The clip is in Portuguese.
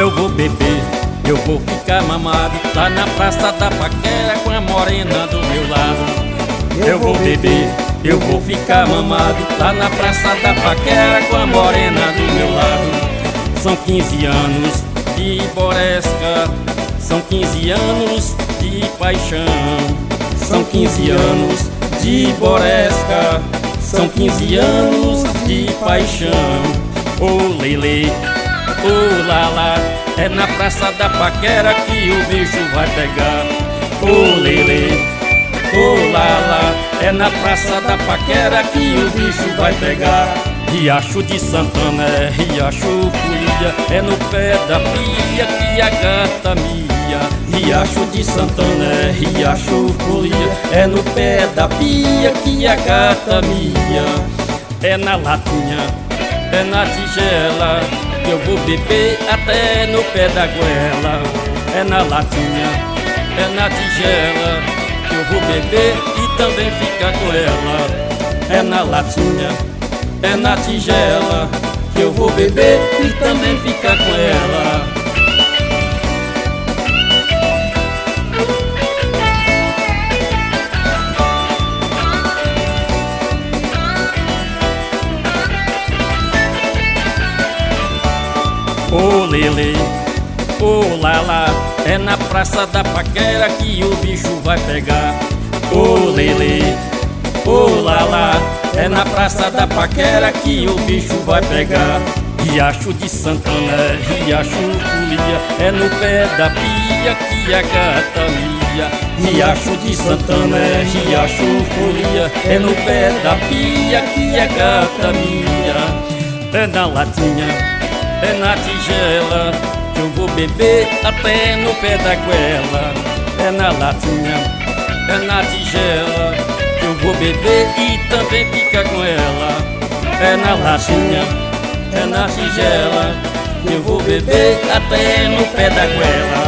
eu vou beber, eu vou ficar mamado lá na praça da paquera com a morena do meu lado. Eu vou beber, eu vou ficar mamado lá na praça da paquera com a morena do meu lado. São 15 anos de boresca, são 15 anos de paixão. São 15 anos de boresca, são 15 anos de paixão. Ô lele, ô lala, é na praça da paquera que o bicho vai pegar. Ô lele, ô lala, é na praça da paquera que o bicho vai pegar. Riacho de Santana é riacho folia, é no pé da pia que a gata mia. Riacho de Santana é riacho folia, é no pé da pia que a gata mia. É na latinha, é na tigela, que eu vou beber até no pé da goela. É na latinha, é na tigela, que eu vou beber e também ficar com ela. É na latinha, é na tigela, que eu vou beber e também ficar com ela. Ô lele, ô lala, é na praça da paquera que o bicho vai pegar. Ô lele, ô lala, é na praça da paquera que o bicho vai pegar. Riacho de Santana é riacho folia, é no pé da pia que a gata mia. Riacho de Santana é riacho folia, é no pé da pia que a gata mia. É na latinha, é na tigela, que eu vou beber até no pé da goela. É na latinha, é na tigela, que eu vou beber e também ficar com ela. É na latinha, é na tigela, que eu vou beber até no pé da goela.